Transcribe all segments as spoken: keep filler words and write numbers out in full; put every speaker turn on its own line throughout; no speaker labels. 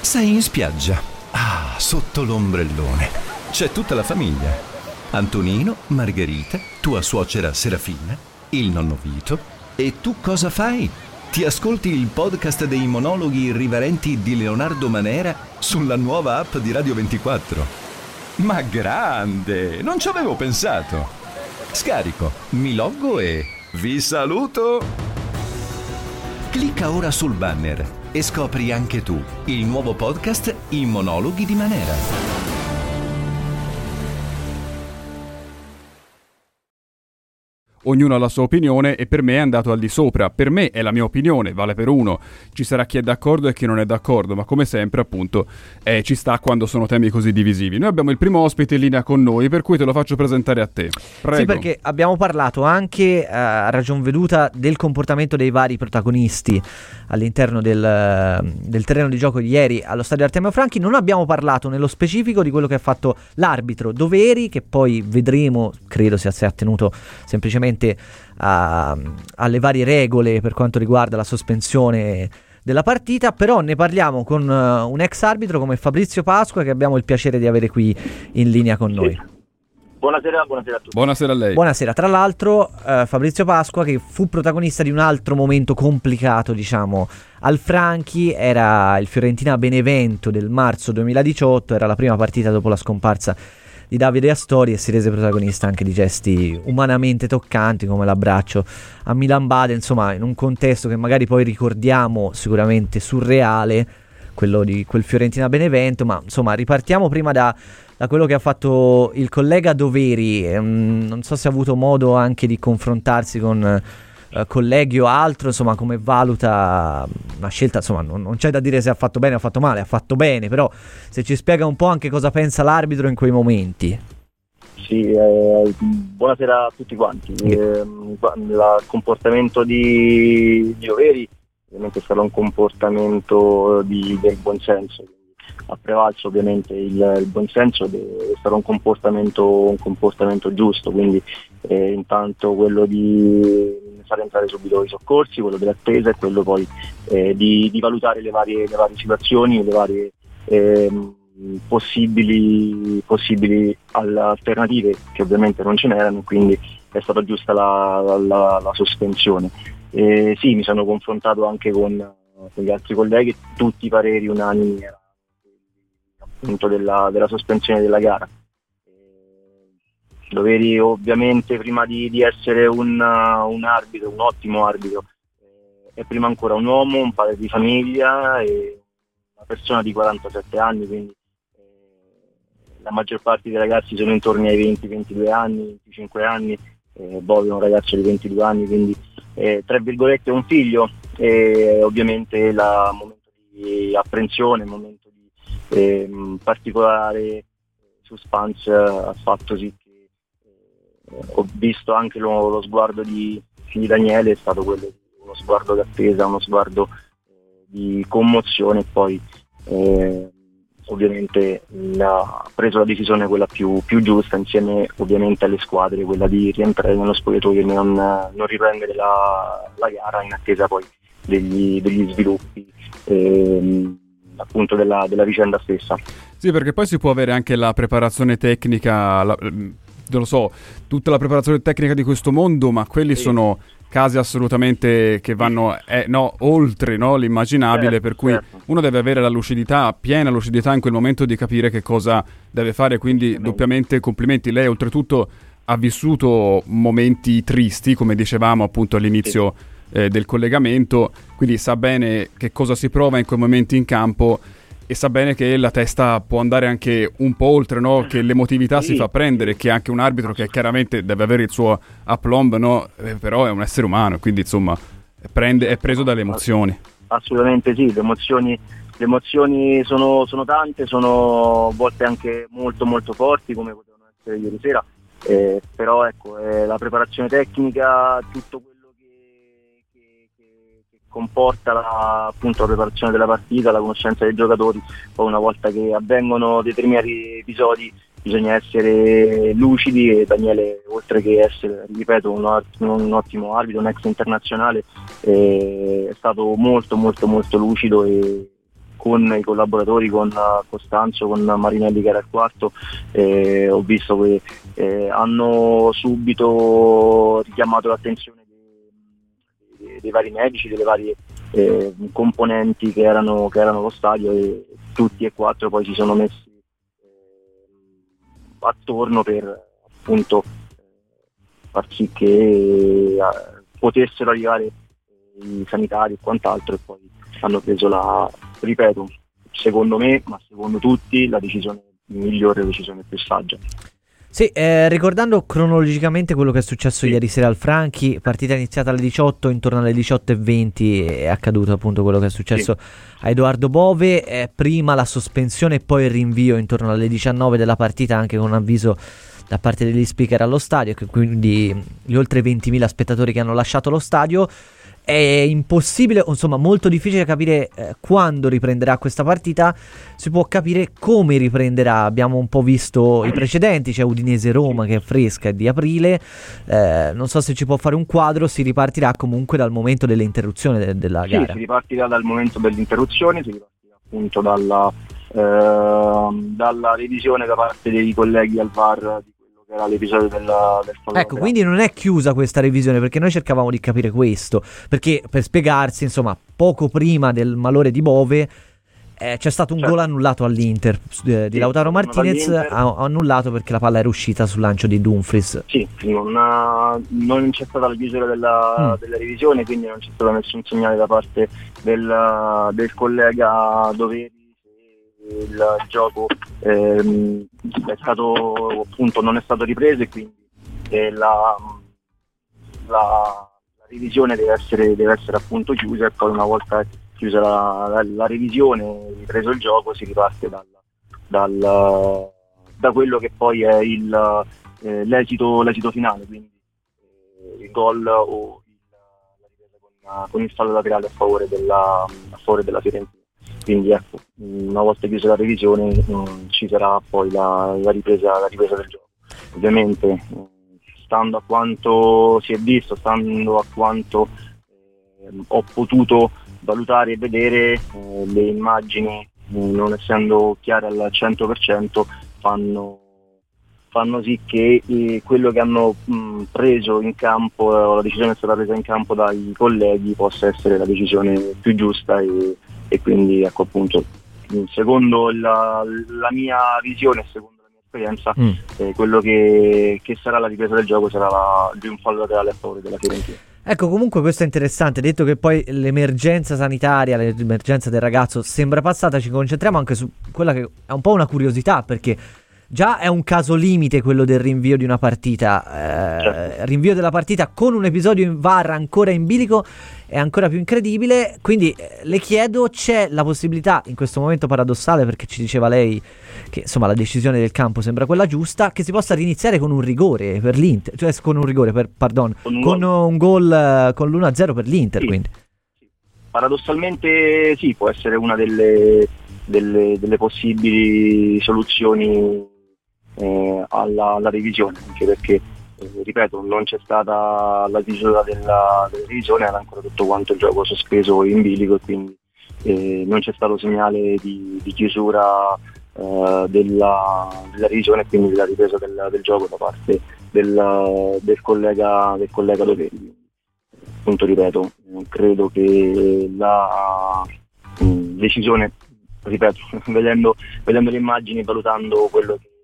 Sei in spiaggia. Ah, sotto l'ombrellone. C'è tutta la famiglia. Antonino, Margherita, tua suocera Serafina, il nonno Vito. E tu cosa fai? Ti ascolti il podcast dei monologhi irriverenti di Leonardo Manera sulla nuova app di Radio ventiquattro. Ma grande! Non ci avevo pensato. Scarico, mi loggo e vi saluto! Clicca ora sul banner e scopri anche tu il nuovo podcast I monologhi di Manera.
Ognuno ha la sua opinione e per me è andato al di sopra. Per me è la mia opinione, vale per uno. Ci sarà chi è d'accordo e chi non è d'accordo, ma come sempre appunto eh, ci sta quando sono temi così divisivi. Noi abbiamo il primo ospite in linea con noi, per cui te lo faccio presentare a te. Prego.
Sì, perché abbiamo parlato anche eh, a ragion veduta del comportamento dei vari protagonisti all'interno del, del terreno di gioco di ieri allo stadio Artemio Franchi. Non abbiamo parlato nello specifico di quello che ha fatto l'arbitro Doveri, che poi vedremo, credo sia, sia attenuto semplicemente A, alle varie regole per quanto riguarda la sospensione della partita, però ne parliamo con uh, un ex arbitro come Fabrizio Pasqua, che abbiamo il piacere di avere qui in linea con noi.
Buonasera, buonasera a tutti.
Buonasera a lei.
Buonasera. Tra l'altro uh, Fabrizio Pasqua, che fu protagonista di un altro momento complicato, diciamo, al Franchi, era il Fiorentina Benevento del marzo duemiladiciotto, era la prima partita dopo la scomparsa di Davide Astori e si rese protagonista anche di gesti umanamente toccanti come l'abbraccio a Milan Bade, insomma in un contesto che magari poi ricordiamo sicuramente surreale, quello di quel Fiorentina Benevento. Ma insomma ripartiamo prima da, da quello che ha fatto il collega Doveri. ehm, non so se ha avuto modo anche di confrontarsi con eh, colleghi o altro, insomma come valuta una scelta, insomma non, non c'è da dire se ha fatto bene o ha fatto male, ha fatto bene, però se ci spiega un po' anche cosa pensa l'arbitro in quei momenti.
Sì, eh, buonasera a tutti quanti. Eh, il comportamento di, di Doveri ovviamente è stato un comportamento di, del buonsenso, ha prevalso ovviamente il, il buonsenso ed è stato un comportamento, un comportamento giusto, quindi eh, intanto quello di far entrare subito i soccorsi, quello dell'attesa e quello poi eh, di, di valutare le varie, le varie situazioni, le varie eh, possibili, possibili alternative, che ovviamente non ce n'erano, quindi è stata giusta la, la, la sospensione. Eh, sì, mi sono confrontato anche con, con gli altri colleghi, tutti i pareri unanimi erano appunto della, della sospensione della gara. Doveri ovviamente prima di, di essere un, uh, un arbitro, un ottimo arbitro, eh, è prima ancora un uomo, un padre di famiglia e una persona di quarantasette anni, quindi eh, la maggior parte dei ragazzi sono intorno ai venti ventidue anni, venticinque anni, eh, Bobby è un ragazzo di ventidue anni, quindi eh, tra virgolette un figlio, e ovviamente il momento di apprensione, il momento di eh, particolare suspense ha fatto sì. Ho visto anche lo, lo sguardo di, di Daniele, è stato quello di uno sguardo d'attesa, uno sguardo eh, di commozione, e poi eh, ovviamente ha preso la decisione quella più, più giusta, insieme ovviamente alle squadre, quella di rientrare nello spogliatoio e non, non riprendere la, la gara in attesa poi degli, degli sviluppi eh, appunto della, della vicenda stessa.
Sì, perché poi si può avere anche la preparazione tecnica, la, non lo so, tutta la preparazione tecnica di questo mondo, ma quelli sì. sono casi assolutamente che vanno eh, no, oltre no, l'immaginabile, certo, per cui certo. uno deve avere la lucidità, piena lucidità in quel momento di capire che cosa deve fare, quindi doppiamente complimenti. Lei oltretutto ha vissuto momenti tristi, come dicevamo appunto all'inizio sì. eh, del collegamento, quindi sa bene che cosa si prova in quei momenti in campo e sa bene che la testa può andare anche un po' oltre, no? Che l'emotività sì. si fa prendere, che anche un arbitro che chiaramente deve avere il suo aplomb, no? Eh, però è un essere umano, quindi insomma prende, è preso dalle emozioni.
Assolutamente sì, le emozioni, le emozioni sono, sono tante, sono a volte anche molto molto forti, come potevano essere ieri sera, eh, però ecco eh, la preparazione tecnica, tutto quello comporta la, appunto la preparazione della partita, la conoscenza dei giocatori. Poi una volta che avvengono determinati episodi bisogna essere lucidi, e Daniele, oltre che essere, ripeto, un, ottimo, un ottimo arbitro, un ex internazionale, eh, è stato molto molto molto lucido e con i collaboratori, con uh, Costanzo, con Marinelli che era il quarto, eh, ho visto che eh, hanno subito richiamato l'attenzione dei, dei, dei vari medici, delle varie eh, componenti che erano, che erano allo stadio, e tutti e quattro poi si sono messi eh, attorno per appunto eh, far sì che eh, potessero arrivare i sanitari e quant'altro, e poi hanno preso la, ripeto, secondo me, ma secondo tutti, la decisione migliore, la decisione più saggia.
Sì, eh, ricordando cronologicamente quello che è successo sì. ieri sera al Franchi, partita iniziata alle diciotto, intorno alle diciotto e venti è accaduto appunto quello che è successo sì. a Edoardo Bove, eh, prima la sospensione e poi il rinvio intorno alle diciannove della partita, anche con un avviso da parte degli speaker allo stadio, che quindi gli oltre ventimila spettatori che hanno lasciato lo stadio. È impossibile, insomma molto difficile capire eh, quando riprenderà questa partita. Si può capire come riprenderà. Abbiamo un po' visto i precedenti, c'è Udinese-Roma che è fresca, è di aprile, eh, non so se ci può fare un quadro. Si ripartirà comunque dal momento dell'interruzione de- della
sì,
gara.
Si ripartirà dal momento dell'interruzione, si ripartirà appunto dalla, eh, dalla revisione da parte dei colleghi al V A R di era l'episodio della, del fallo.
Ecco, quindi non è chiusa questa revisione, perché noi cercavamo di capire questo, perché per spiegarsi, insomma, poco prima del malore di Bove eh, c'è stato un certo. gol annullato all'Inter eh, di sì, Lautaro Martinez, ha, ha annullato perché la palla era uscita sul lancio di Dumfries.
Sì, non, ha, non c'è stata la chiusura della, mm. della revisione, quindi non c'è stato nessun segnale da parte del, del collega Doveri. Il gioco ehm, è stato appunto non è stato ripreso, e quindi eh, la, la, la revisione deve essere, deve essere appunto chiusa, e poi una volta chiusa la, la, la revisione, ripreso il gioco, si riparte dal, dal, da quello che poi è il, eh, l'esito, l'esito finale, quindi eh, il gol o il, la ripresa con, con il fallo laterale a favore della, a favore della Fiorentina. Quindi ecco, una volta chiusa la revisione mh, ci sarà poi la, la, ripresa, la ripresa del gioco. Ovviamente mh, stando a quanto si è visto, stando a quanto eh, ho potuto valutare e vedere, eh, le immagini mh, non essendo chiare al cento per cento fanno, fanno sì che eh, quello che hanno mh, preso in campo, eh, la decisione è stata presa in campo dai colleghi, possa essere la decisione più giusta, e e quindi ecco appunto secondo la, la mia visione, secondo la mia esperienza, mm. eh, quello che, che sarà la ripresa del gioco sarà la, di un fallo laterale a favore della Fiorentina.
Ecco, comunque questo è interessante, detto che poi l'emergenza sanitaria, l'emergenza del ragazzo sembra passata, ci concentriamo anche su quella che è un po' una curiosità, perché già è un caso limite quello del rinvio di una partita, eh, certo. rinvio della partita con un episodio in V A R ancora in bilico è ancora più incredibile. Quindi eh, le chiedo, c'è la possibilità in questo momento paradossale, perché ci diceva lei che insomma la decisione del campo sembra quella giusta, che si possa riniziare con un rigore per l'Inter, cioè con un rigore per, pardon, con un, con gol. un gol con l'uno a zero per l'Inter, sì. Quindi
paradossalmente sì, può essere una delle, delle, delle possibili soluzioni Eh, alla, alla revisione, anche perché eh, ripeto, non c'è stata la chiusura della, della revisione, era ancora tutto quanto il gioco sospeso in bilico, e quindi eh, non c'è stato segnale di, di chiusura eh, della, della revisione, e quindi della ripresa del, del gioco da parte del, del collega del collega Doveri. Appunto ripeto, credo che la mh, decisione, ripeto, vedendo, vedendo le immagini e valutando quello che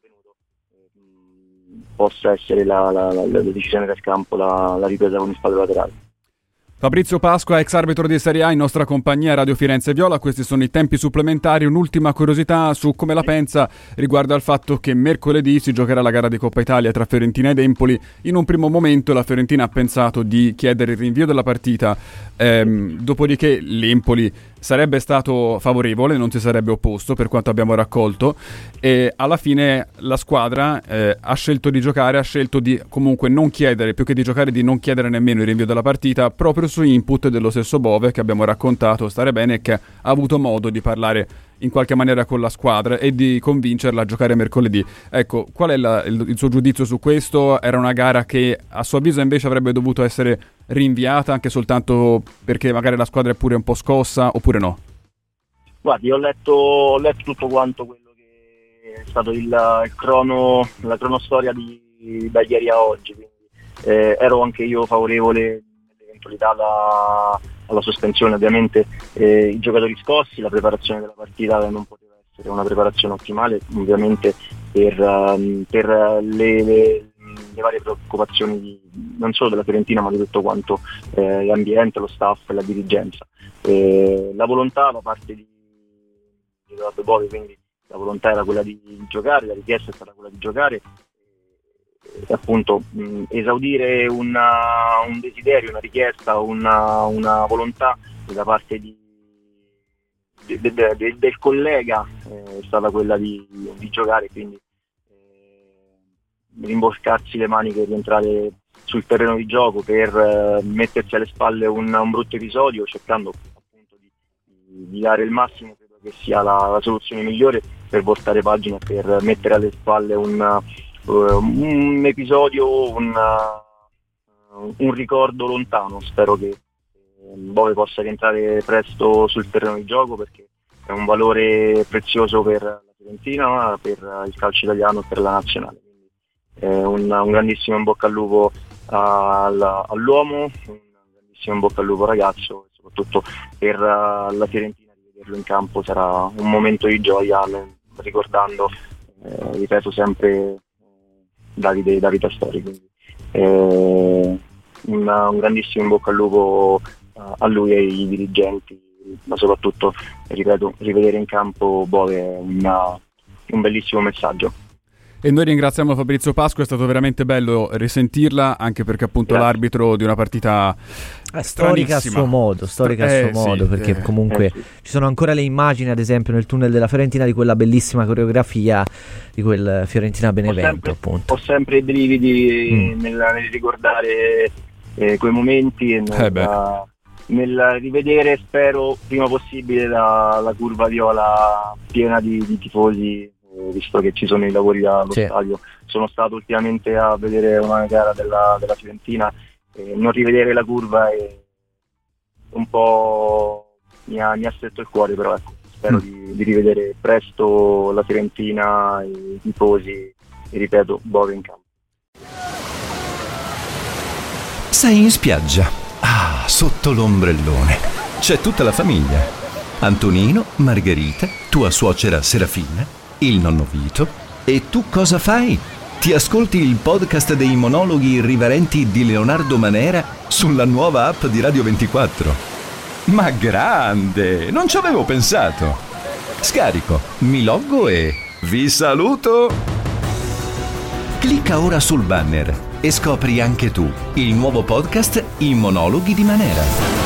possa essere la, la, la, la decisione del campo, la, la ripresa con il fallo laterale.
Fabrizio Pasqua, ex arbitro di Serie A in nostra compagnia, Radio Firenze Viola. Questi sono i tempi supplementari. Un'ultima curiosità su come la pensa riguardo al fatto che mercoledì si giocherà la gara di Coppa Italia tra Fiorentina ed Empoli. In un primo momento la Fiorentina ha pensato di chiedere il rinvio della partita, ehm, dopodiché l'Empoli sarebbe stato favorevole, non si sarebbe opposto per quanto abbiamo raccolto, e alla fine la squadra eh, ha scelto di giocare, ha scelto di comunque non chiedere, più che di giocare di non chiedere nemmeno il rinvio della partita, proprio su input dello stesso Bove, che abbiamo raccontato stare bene e che ha avuto modo di parlare in qualche maniera con la squadra e di convincerla a giocare mercoledì. Ecco, qual è la, il, il suo giudizio su questo? Era una gara che a suo avviso invece avrebbe dovuto essere rinviata, anche soltanto perché magari la squadra è pure un po' scossa, oppure no?
Guardi, ho letto, ho letto tutto quanto quello che è stato il, il crono, la cronostoria di, da ieri a oggi, quindi eh, ero anche io favorevole nell'eventualità alla, alla sospensione. Ovviamente eh, i giocatori scossi, la preparazione della partita non poteva essere una preparazione ottimale, ovviamente per, um, per le, le, le varie preoccupazioni di, non solo della Fiorentina ma di tutto quanto eh, l'ambiente, lo staff e la dirigenza. Eh, la volontà da parte di Edoardo Bove, quindi la volontà era quella di giocare, la richiesta è stata quella di giocare e appunto mh, esaudire una, un desiderio, una richiesta, una, una volontà da parte di, de, de, de, del collega eh, è stata quella di, di giocare, quindi eh, rimboccarsi le maniche e rientrare sul terreno di gioco per eh, mettersi alle spalle un, un brutto episodio, cercando appunto di, di dare il massimo. Che sia la, la soluzione migliore per voltare pagina, per mettere alle spalle un, uh, un episodio, un, uh, un ricordo lontano. Spero che uh, Bove possa rientrare presto sul terreno di gioco, perché è un valore prezioso per la Fiorentina, per il calcio italiano e per la nazionale. Quindi, eh, un, un grandissimo in bocca al lupo al, all'uomo, un grandissimo in bocca al lupo ragazzo, e soprattutto per uh, la Fiorentina in campo sarà un momento di gioia, ricordando, eh, ripeto sempre, eh, Davide, Davide Astori. Quindi, eh, una, un grandissimo in bocca al lupo uh, a lui e ai dirigenti, ma soprattutto, ripeto, rivedere in campo Bove è una, un bellissimo messaggio.
E noi ringraziamo Fabrizio Pasqua, è stato veramente bello risentirla, anche perché appunto
Grazie.
L'arbitro di una partita
eh, storica a suo modo, storica
eh,
a suo modo,
sì,
perché
eh,
comunque
eh, sì.
ci sono ancora le immagini, ad esempio nel tunnel della Fiorentina, di quella bellissima coreografia di quel Fiorentina Benevento,
ho sempre,
appunto.
Ho sempre i brividi
Mm.
nel, nel ricordare eh, quei momenti e nel,
Eh
nel rivedere, spero prima possibile, la, la curva viola piena di, di tifosi, eh, visto che ci sono i lavori allo
Sì.
stadio. Sono stato ultimamente a vedere una gara della, della Fiorentina, e non rivedere la curva è un po' mi ha, mi ha stretto il cuore, però ecco, spero
Mm.
di, di rivedere presto la Fiorentina, i tifosi e, ripeto, Bove in campo.
Sei in spiaggia. Ah, sotto l'ombrellone. C'è tutta la famiglia. Antonino, Margherita, tua suocera Serafina, il nonno Vito. E tu cosa fai? Ti ascolti il podcast dei monologhi irriverenti di Leonardo Manera sulla nuova app di Radio ventiquattro. Ma grande! Non ci avevo pensato. Scarico, mi loggo e vi saluto! Clicca ora sul banner e scopri anche tu il nuovo podcast I monologhi di Manera.